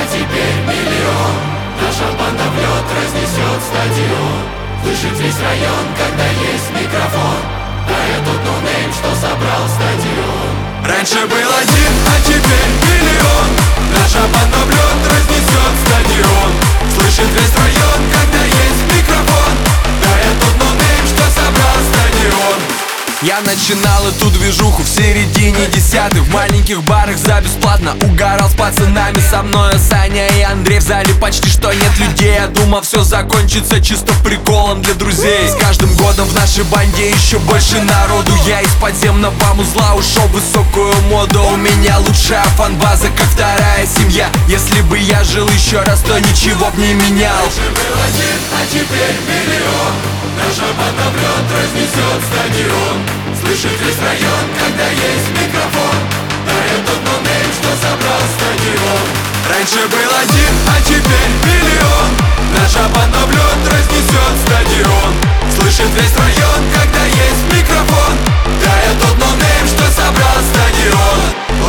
теперь миллион. Наша банда в лед разнесет стадион. Слышит весь район, когда есть микрофон. Да я тот ноунейм, что собрал стадион. Раньше был один, а теперь миллион. Наша банда в лед разнесет стадион. Слышит весь район, когда есть микрофон. Да я тот ноунейм, что собрал стадион. Я начинал эту движуху в середине десятых. В маленьких барах за бесплатно угорал с пацанами. Со мною Саня и Андрей, в зале почти что нет людей. Я думал, все закончится чисто приколом для друзей. С каждым годом в нашей банде еще больше народу. Я из подземного узла ушел в высокую моду. У меня лучшая фан-база, как вторая семья. Если бы я жил еще раз, то ничего б не менял. Раньше был один, а теперь миллион. Наша банда в лед разнесет стадион. Слышит весь район, когда есть микрофон. Да я тот ноунейм, что собрал стадион. Раньше был один, а теперь миллион. Наша банда в лед разнесет стадион. Слышит весь район, когда есть микрофон. Да я тот ноунейм, что собрал стадион.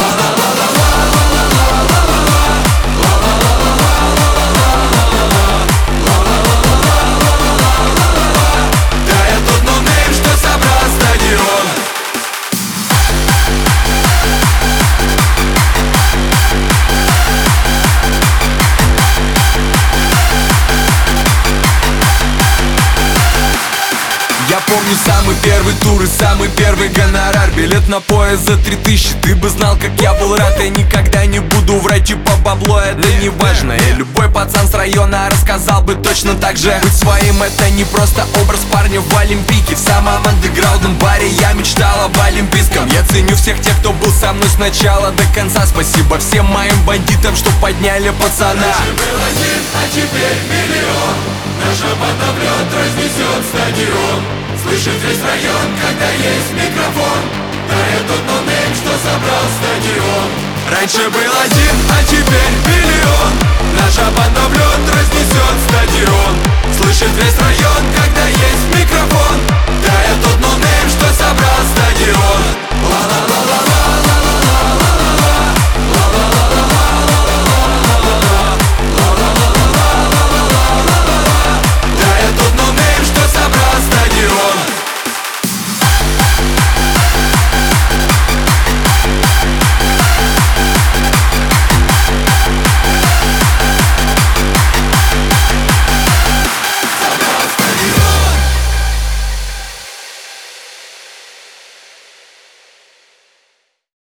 Я помню самый первый тур и самый первый гонорар. Билет на поезд за 3000, ты бы знал, как я был рад. Я никогда не буду врать, типа бабло, это не важно. И любой пацан с района рассказал бы точно так же. Быть своим — это не просто образ парня в Олимпике. В самом андеграундном баре я мечтал об олимпийском. Я ценю всех тех, кто был со мной с начала до конца. Спасибо всем моим бандитам, что подняли пацана. Раньше был один, а теперь миллион. Наша банда в лед разнесет стадион. Слышит весь район, когда есть микрофон. Да я тот ноунейм, что собрал стадион. Раньше был один, а теперь миллион. Наша банда в лед разнесет стадион. Слышит весь район, когда есть микрофон. Да я тот ноунейм, что собрал стадион. Ла-ла-ла.